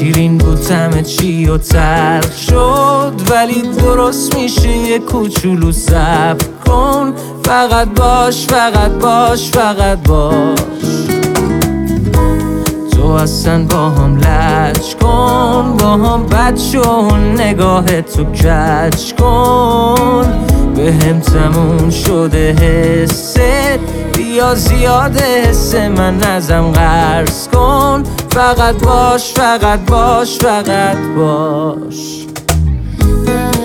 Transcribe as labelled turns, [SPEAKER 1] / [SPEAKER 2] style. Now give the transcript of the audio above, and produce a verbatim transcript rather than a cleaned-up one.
[SPEAKER 1] شیرین بود طعم چی و تلخ شد، ولی درست میشه یه کوچولو صبر کن. فقط باش فقط باش فقط باش، تو اصلا با هم لج کن، با هم بد شو، نگاه تو کج کن. به هم تموم شده حست، بیا زیاده حس من ازم قرض کن. فقط باش فقط باش فقط باش.